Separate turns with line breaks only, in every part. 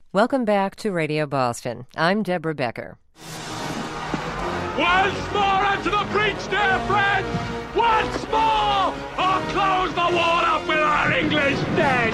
Welcome back to Radio Boston. I'm Deborah Becker.
Once more into the breach, dear friends! Once more! Or close the wall up with our English dead!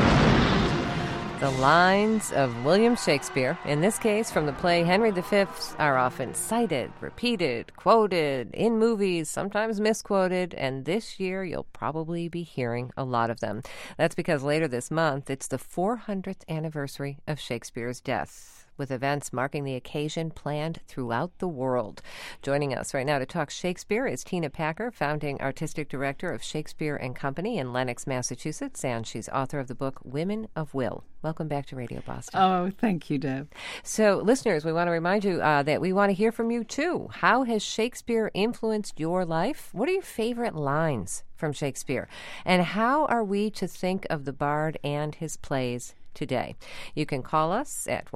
The lines of William Shakespeare, in this case from the play Henry V, are often cited, repeated, quoted in movies, sometimes misquoted, and this year you'll probably be hearing a lot of them. That's because later this month, it's the 400th anniversary of Shakespeare's death, with events marking the occasion planned throughout the world. Joining us right now to talk Shakespeare is Tina Packer, founding artistic director of Shakespeare & Company in Lenox, Massachusetts, and she's author of the book Women of Will. Welcome back to Radio Boston.
Oh, thank you, Deb.
So, listeners, we want to remind you that we want to hear from you, too. How has Shakespeare influenced your life? What are your favorite lines from Shakespeare? And how are we to think of the Bard and his plays today? You can call us at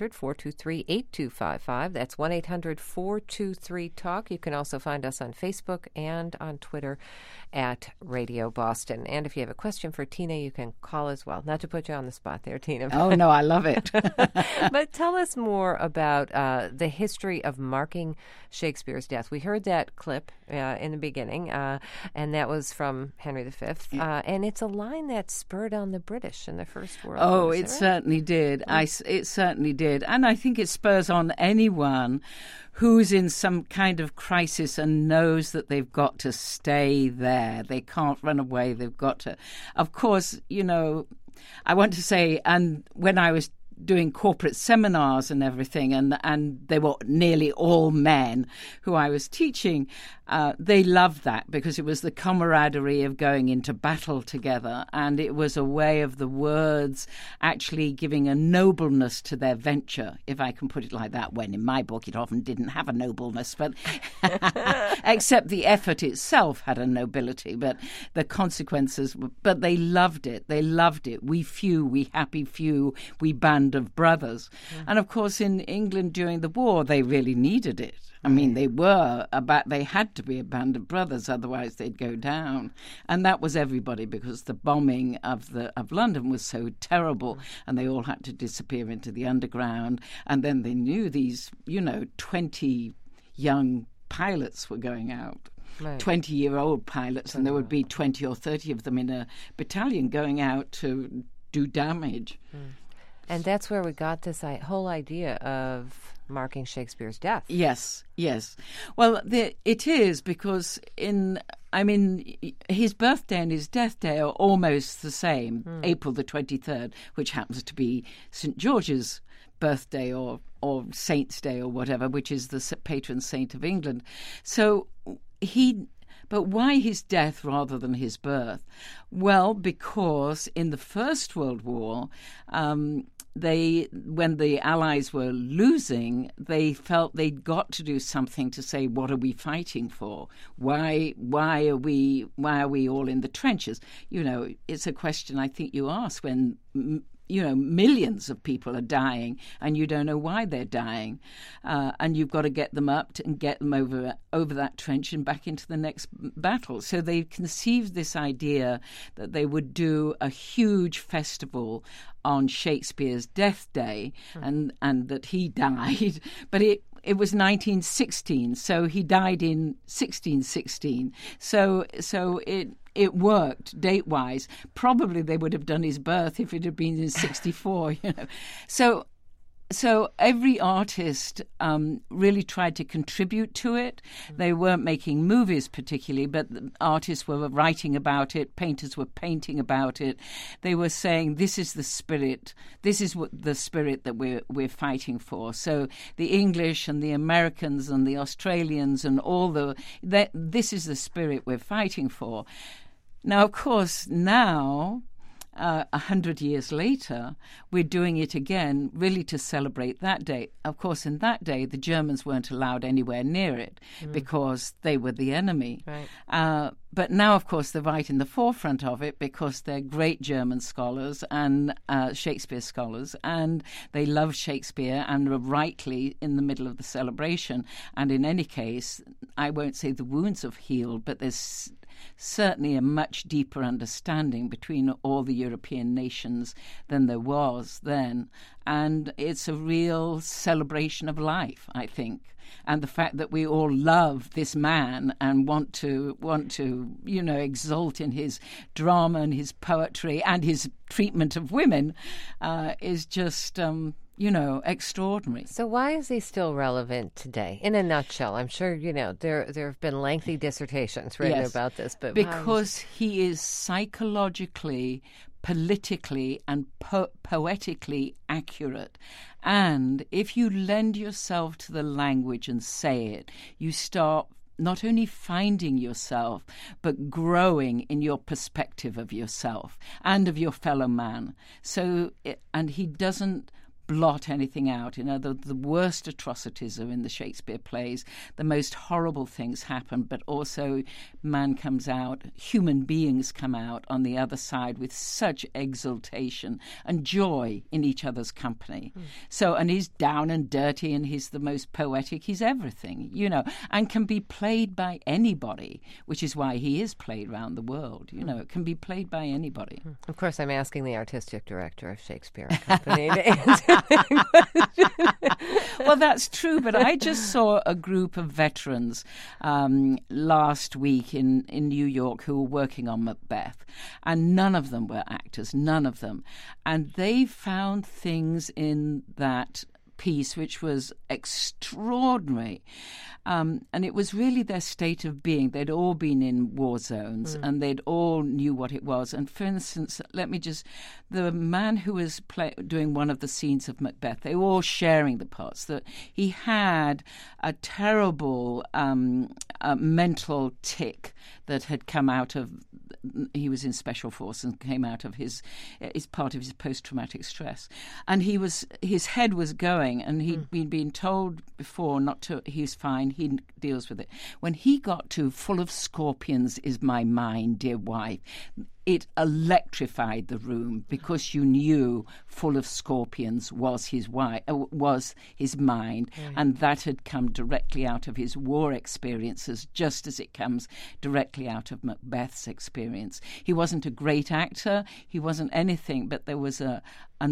1-800-423-8255. That's 1-800-423-TALK. You can also find us on Facebook and on Twitter at Radio Boston. And if you have a question for Tina, you can call as well. Not to put you on the spot there, Tina.
Oh, no, I love it.
But tell us more about the history of marking Shakespeare's death. We heard that clip in the beginning, and that was from Henry V.
Yeah.
And it's a line that spurred on the British in the First World
War.
Oh,
it certainly did. It certainly did. And I think it spurs on anyone who's in some kind of crisis and knows that they've got to stay there. They can't run away. They've got to. Of course, you know, I want to say, and when I was doing corporate seminars and everything, and they were nearly all men who I was teaching, they loved that because it was the camaraderie of going into battle together, and it was a way of the words actually giving a nobleness to their venture, if I can put it like that, when in my book it often didn't have a nobleness, but except the effort itself had a nobility, but the consequences were, but they loved it. They loved it. We few, we happy few, we band of brothers. Mm-hmm. And of course in England during the war they really needed it. I mean, they had to be a band of brothers, otherwise they'd go down. And that was everybody, because the bombing of London was so terrible, and they all had to disappear into the underground. And then they knew these, 20 young pilots were going out. Right. 20-year-old pilots, and there would be 20 or 30 of them in a battalion going out to do damage.
And that's where we got this whole idea of marking Shakespeare's death.
Yes. Well, it is because his birthday and his death day are almost the same, April the 23rd, which happens to be St. George's birthday or Saint's Day or whatever, which is the patron saint of England. So But why his death rather than his birth? Well, because in the First World War, when the Allies were losing, they felt they'd got to do something to say, what are we fighting for? Why are we all in the trenches? It's a question I think you ask when millions of people are dying and you don't know why they're dying. And you've got to get them up and get them over that trench and back into the next battle. So they conceived this idea that they would do a huge festival on Shakespeare's death day and that he died. But it was 1916, so he died in 1616. So it worked date-wise. Probably they would have done his birth if it had been in 64, So every artist really tried to contribute to it. They weren't making movies particularly, but artists were writing about it, painters were painting about it. They were saying, this is the spirit, the spirit that we're fighting for. So the English and the Americans and the Australians and this is the spirit we're fighting for. Now, of course, 100 years later, we're doing it again, really to celebrate that day. Of course, in that day, the Germans weren't allowed anywhere near it because they were the enemy. Right. But now, of course, they're right in the forefront of it because they're great German scholars and Shakespeare scholars, and they love Shakespeare and are rightly in the middle of the celebration. And in any case, I won't say the wounds have healed, but there's certainly a much deeper understanding between all the European nations than there was then. and it's a real celebration of life, I think. And the fact that we all love this man and want to exult in his drama and his poetry and his treatment of women is just extraordinary.
So why is he still relevant today? In a nutshell, I'm sure there have been lengthy dissertations written about this, but
because he is psychologically, politically, and poetically accurate. And if you lend yourself to the language and say it, you start not only finding yourself, but growing in your perspective of yourself and of your fellow man. And he doesn't blot anything out. The worst atrocities are in the Shakespeare plays. The most horrible things happen, but also man comes out, human beings come out on the other side with such exultation and joy in each other's company. And he's down and dirty, and he's the most poetic. He's everything, and can be played by anybody, which is why he is played around the world. It can be played by anybody.
Of course, I'm asking the artistic director of Shakespeare Company to answer.
Well, that's true, but I just saw a group of veterans last week in New York who were working on Macbeth, and none of them were actors, none of them. And they found things in that piece which was extraordinary. And it was really their state of being. They'd all been in war zones and they'd all knew what it was. And for instance, the man who was doing one of the scenes of Macbeth, they were all sharing the parts, that he had a terrible mental tic that had come out of, he was in special force and came out of his part of his post-traumatic stress. And his head was going, and he'd been told before not to, he's fine, he deals with it. When he got to "full of scorpions is my mind, dear wife," it electrified the room, because you knew "full of scorpions" was his mind, and that had come directly out of his war experiences, just as it comes directly out of Macbeth's experience. He wasn't a great actor, he wasn't anything, but there was a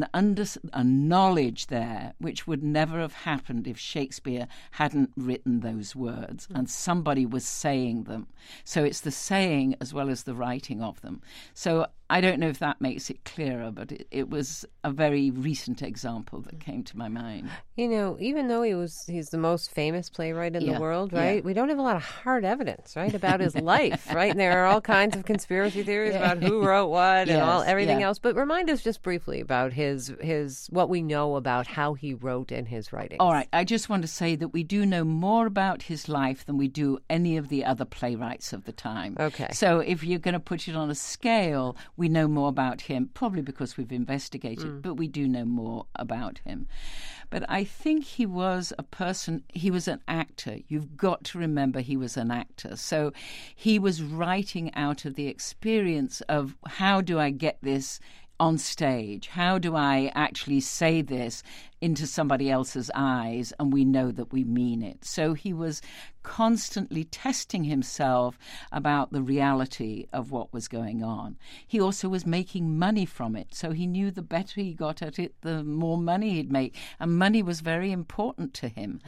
knowledge there which would never have happened if Shakespeare hadn't written those words, and somebody was saying them. So it's the saying as well as the writing of them. So I don't know if that makes it clearer, but it was a very recent example that came to my mind.
Even though he's the most famous playwright in the world, right? Yeah. We don't have a lot of hard evidence, right, about his life, right? And there are all kinds of conspiracy theories about who wrote what and everything else. But remind us just briefly about his what we know about how he wrote in his writings.
All right. I just want to say that we do know more about his life than we do any of the other playwrights of the time.
Okay.
So if you're going to put it on a scale, we know more about him, probably because we've investigated, but we do know more about him. But I think he was an actor. You've got to remember he was an actor. So he was writing out of the experience of, how do I get this on stage? How do I actually say this into somebody else's eyes and we know that we mean it? So he was constantly testing himself about the reality of what was going on. He also was making money from it, so he knew the better he got at it, the more money he'd make, and money was very important to him.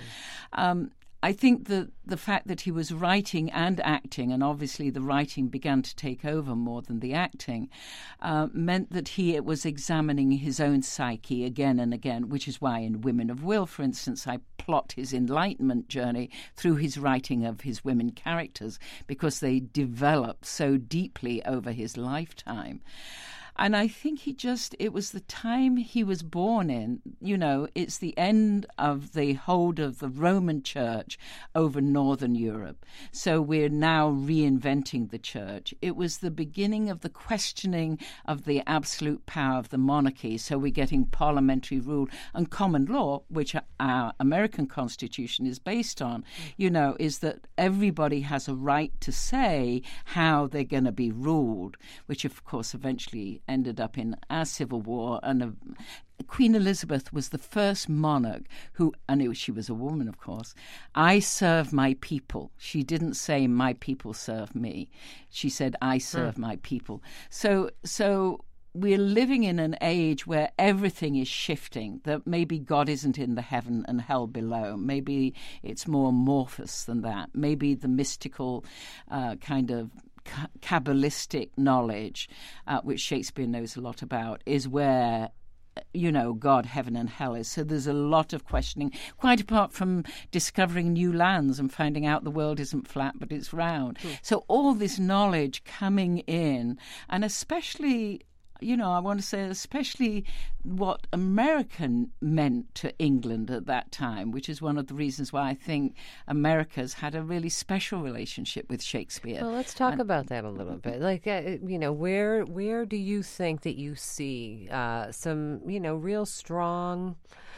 I think the fact that he was writing and acting, and obviously the writing began to take over more than the acting, meant that he was examining his own psyche again and again, which is why in Women of Will, for instance, I plot his enlightenment journey through his writing of his women characters, because they develop so deeply over his lifetime. And I think it was the time he was born in, it's the end of the hold of the Roman Church over Northern Europe. So we're now reinventing the church. It was the beginning of the questioning of the absolute power of the monarchy. So we're getting parliamentary rule and common law, which our American Constitution is based on, is that everybody has a right to say how they're going to be ruled, which of course eventually ended up in our Civil War. And Queen Elizabeth was the first monarch who, and she was a woman, of course, "I serve my people." She didn't say "my people serve me." She said "I serve my people." So we're living in an age where everything is shifting, that maybe God isn't in the heaven and hell below. Maybe it's more amorphous than that. Maybe the mystical kind of Kabbalistic knowledge, which Shakespeare knows a lot about, is where God, heaven and hell is. So there's a lot of questioning, quite apart from discovering new lands and finding out the world isn't flat but it's round. So all this knowledge coming in, and especially, I want to say especially what America meant to England at that time, which is one of the reasons why I think America's had a really special relationship with Shakespeare.
Well, let's talk about that a little bit. Like, where do you think that you see some, real strong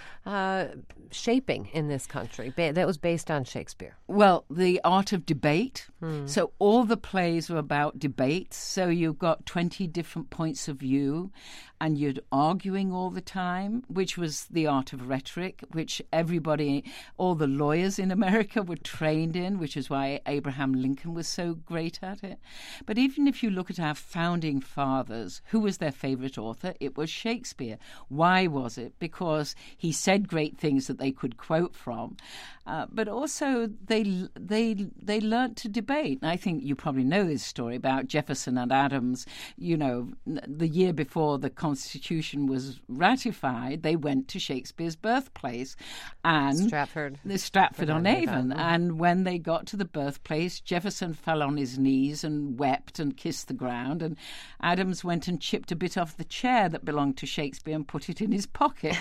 shaping in this country that was based on Shakespeare?
Well, the art of debate. So all the plays were about debates. So you've got 20 different points of view, and you're arguing all the time, which was the art of rhetoric, which all the lawyers in America were trained in, which is why Abraham Lincoln was so great at it. But even if you look at our founding fathers, who was their favorite author? It was Shakespeare. Why was it? Because he said great things that they could quote from, but also they learnt to debate. And I think you probably know this story about Jefferson and Adams. The year before the Constitution was ratified, they went to Shakespeare's birthplace, and Stratford-on-Avon. And when they got to the birthplace, Jefferson fell on his knees and wept and kissed the ground, and Adams went and chipped a bit off the chair that belonged to Shakespeare and put it in his pocket.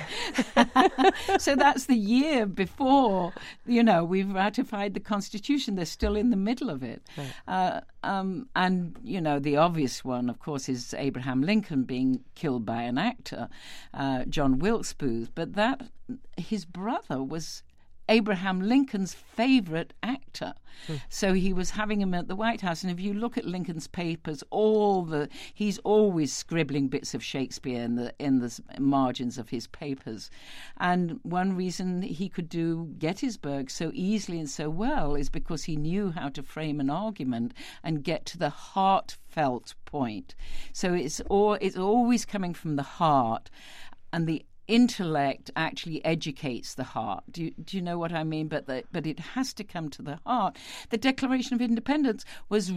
So that's the year before, we've ratified the Constitution. They're still in the middle of it. Right. And, the obvious one, of course, is Abraham Lincoln being killed by an actor, John Wilkes Booth. But his brother was Abraham Lincoln's favorite actor. So he was having him at the White House. And if you look at Lincoln's papers, he's always scribbling bits of Shakespeare in the margins of his papers. And one reason he could do Gettysburg so easily and so well is because he knew how to frame an argument and get to the heartfelt point. So it's always coming from the heart, and the intellect actually educates the heart. Do you know what I mean? But it has to come to the heart. The Declaration of Independence was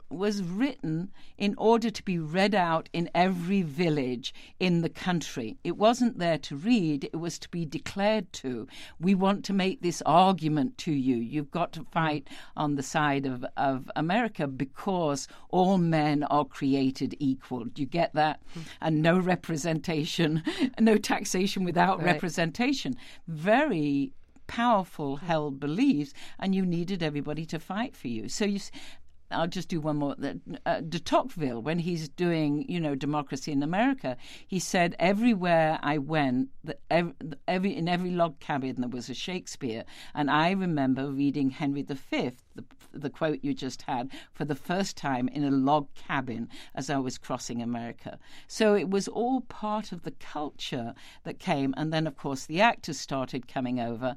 written in order to be read out in every village in the country. It wasn't there to read, it was to be declared to. We want to make this argument to you. You've got to fight on the side of America because all men are created equal. Do you get that? And no representation, no taxation without representation. Very powerful held beliefs, and you needed everybody to fight for you. So I'll just do one more. De Tocqueville, when he's doing, Democracy in America, he said, everywhere I went, in every log cabin there was a Shakespeare. And I remember reading Henry V, the quote you just had, for the first time in a log cabin as I was crossing America. So it was all part of the culture that came. And then, of course, the actors started coming over.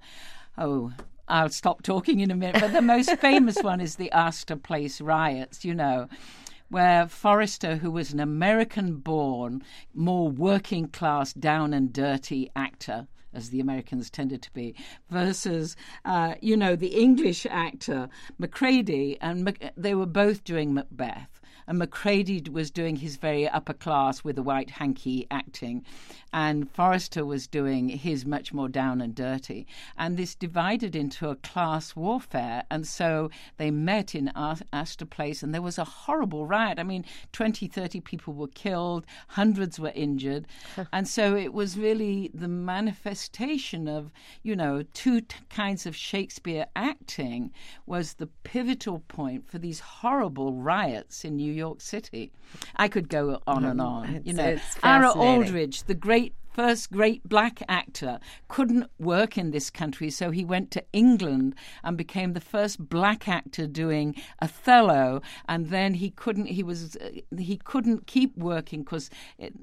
I'll stop talking in a minute, but the most famous one is the Astor Place riots, where Forrester, who was an American-born, more working-class, down and dirty actor, as the Americans tended to be, versus, the English actor, Macready, and they were both doing Macbeth. And Macready was doing his very upper class with the white hanky acting, and Forrester was doing his much more down and dirty. And this divided into a class warfare, and so they met in Astor Place, and there was a horrible riot. 20, 30 people were killed, hundreds were injured, and so it was really the manifestation of, two kinds of Shakespeare acting was the pivotal point for these horrible riots in New York City. I could go on and on. Ara Aldridge, the first great black actor, couldn't work in this country, so he went to England and became the first black actor doing Othello, and then he couldn't keep working because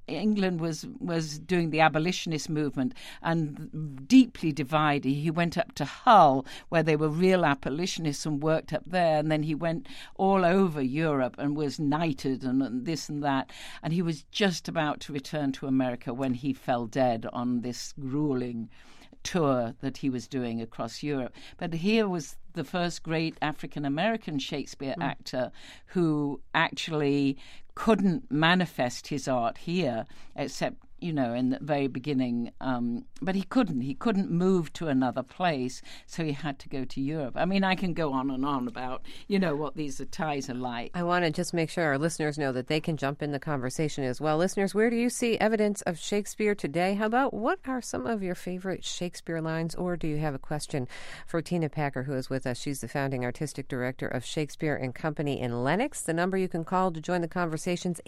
England was doing the abolitionist movement and deeply divided. He went up to Hull, where they were real abolitionists, and worked up there. And then he went all over Europe and was knighted and this and that. And he was just about to return to America when he fell dead on this grueling tour that he was doing across Europe. But here was the first great African-American Shakespeare actor who actually couldn't manifest his art here, except, in the very beginning. But he couldn't move to another place, so he had to go to Europe. I mean, I can go on and on about, what these ties are like.
I want to just make sure our listeners know that they can jump in the conversation as well. Listeners, where do you see evidence of Shakespeare today? How about what are some of your favorite Shakespeare lines? Or do you have a question for Tina Packer, who is with us? She's the founding artistic director of Shakespeare and Company in Lenox. The number you can call to join the conversation is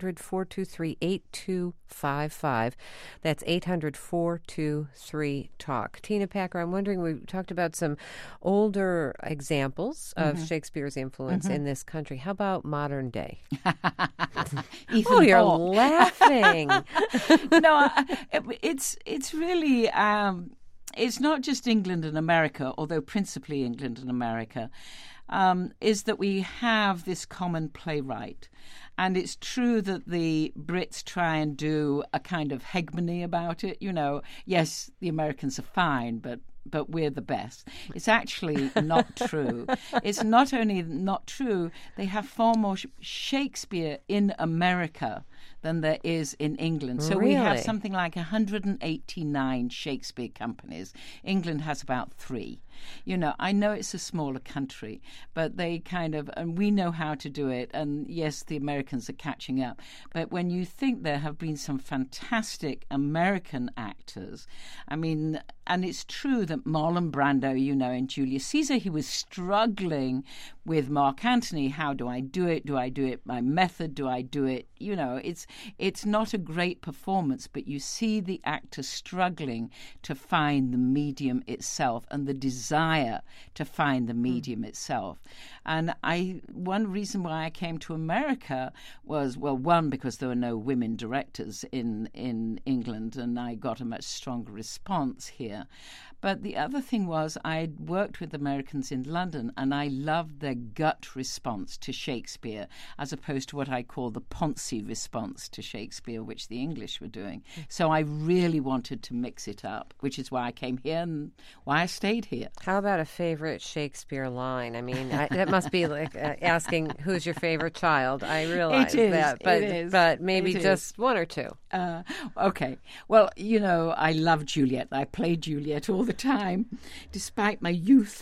800-423-8255. That's 800-423-TALK. Tina Packer, I'm wondering, we talked about some older examples of Shakespeare's influence in this country. How about modern day? You're laughing.
No, it's really... it's not just England and America, although principally England and America, is that we have this common playwright. And it's true that the Brits try and do a kind of hegemony about it. Yes, the Americans are fine, but we're the best. It's actually not true. It's not only not true, they have far more Shakespeare in America than there is in England. So we have something like 189 Shakespeare companies. England has about 3. I know it's a smaller country, but they and we know how to do it. And yes, the Americans are catching up. But when you think there have been some fantastic American actors, I mean, and it's true that Marlon Brando, in Julius Caesar, he was struggling with Mark Antony. How do I do it? Do I do it by method? Do I do it? It's not a great performance, but you see the actor struggling to find the medium itself and the desire to find the medium itself. And one reason why I came to America was, one, because there were no women directors in England, and I got a much stronger response here. But the other thing was I worked with Americans in London, and I loved their gut response to Shakespeare as opposed to what I call the Ponzi response to Shakespeare, which the English were doing. So I really wanted to mix it up, which is why I came here and why I stayed here.
How about a favorite Shakespeare line? I mean, that must be like asking who's your favorite child. I realize that, but maybe just one or two.
Okay. Well, I love Juliet. I play Juliet all the time, despite my youth.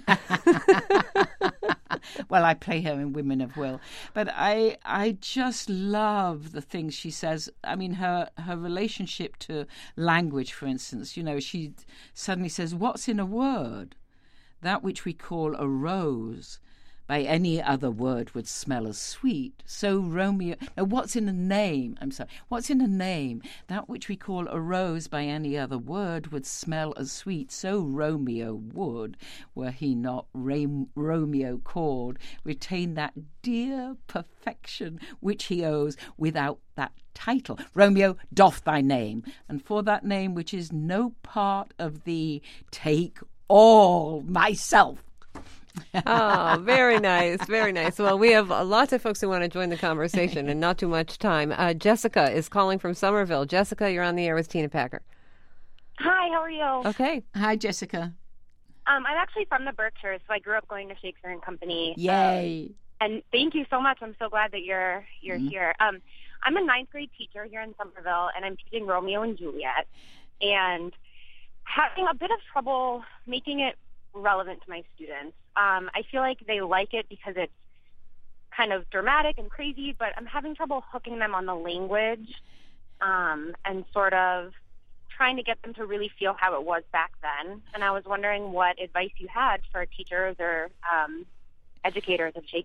Well, I play her in Women of Will. But I just love the things she says. I mean, her relationship to language, for instance. She suddenly says, "What's in a word? That which we call a rose by any other word would smell as sweet. So Romeo..." No, what's in a name? I'm sorry. What's in a name? That which we call a rose by any other word would smell as sweet. So Romeo would, were he not Romeo called, retain that dear perfection which he owes without that title. Romeo, doff thy name, and for that name which is no part of thee, take all myself.
Oh, very nice, very nice. Well, we have lots of folks who want to join the conversation and not too much time. Jessica is calling from Somerville. Jessica, you're on the air with Tina Packer.
Hi, how are you?
Okay.
Hi, Jessica.
I'm actually from the Berkshires, so I grew up going to Shakespeare and Company.
Yay.
And thank you so much. I'm so glad that you're here. I'm a 9th grade teacher here in Somerville, and I'm teaching Romeo and Juliet, and having a bit of trouble making it relevant to my students. I feel like they like it because it's kind of dramatic and crazy, but I'm having trouble hooking them on the language and sort of trying to get them to really feel how it was back then. And I was wondering what advice you had for teachers or educators of Shakespeare.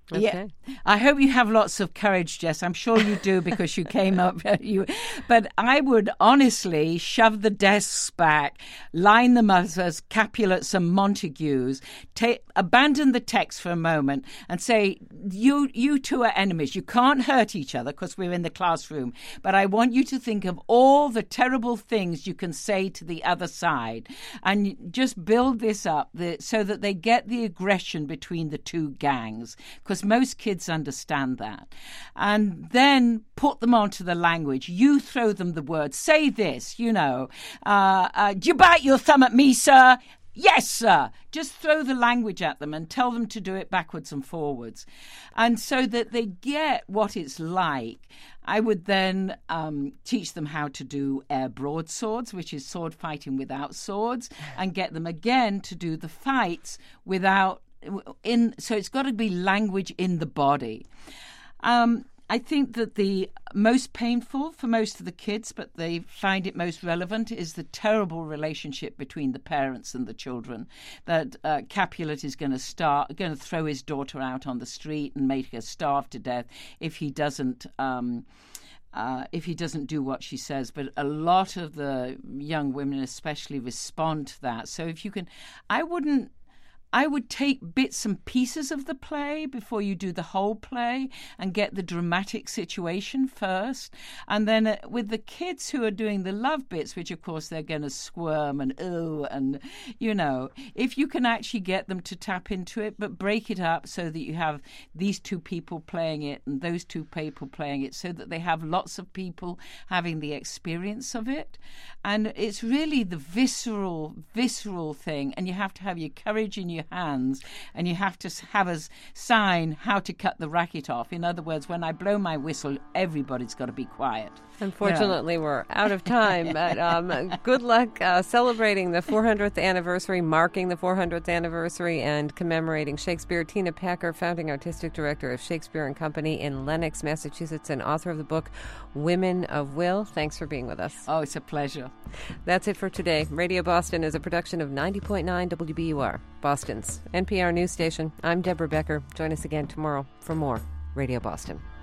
Okay.
Yeah, I hope you have lots of courage, Jess. I'm sure you do because you came up. But I would honestly shove the desks back, line them up as Capulets and Montagues, abandon the text for a moment and say, you two are enemies. You can't hurt each other because we're in the classroom. But I want you to think of all the terrible things you can say to the other side and just build this up so that they get the aggression between the two gangs, because most kids understand that. And then put them onto the language. You throw them the words. Say this, do you bite your thumb at me, sir? Yes, sir. Just throw the language at them and tell them to do it backwards and forwards. And so that they get what it's like, I would then teach them how to do air broadswords, which is sword fighting without swords, and get them again to do the fights without so it's got to be language in the body. I think that the most painful for most of the kids, but they find it most relevant, is the terrible relationship between the parents and the children. That Capulet is going to throw his daughter out on the street and make her starve to death if he doesn't do what she says. But a lot of the young women especially respond to that. So if you can, I would take bits and pieces of the play before you do the whole play and get the dramatic situation first. And then with the kids who are doing the love bits, which of course they're going to squirm and if you can actually get them to tap into it, but break it up so that you have these two people playing it and those two people playing it, so that they have lots of people having the experience of it. And it's really the visceral thing, and you have to have your courage in your hands, and you have to have us sign how to cut the racket off. In other words, when I blow my whistle, everybody's got to be quiet.
Unfortunately, we're out of time, but good luck celebrating the 400th anniversary, marking the 400th anniversary, and commemorating Shakespeare. Tina Packer, founding artistic director of Shakespeare and Company in Lenox, Massachusetts, and author of the book Women of Will. Thanks for being with us.
Oh, it's a pleasure.
That's it for today. Radio Boston is a production of 90.9 WBUR, Boston's NPR news station. I'm Deborah Becker. Join us again tomorrow for more Radio Boston.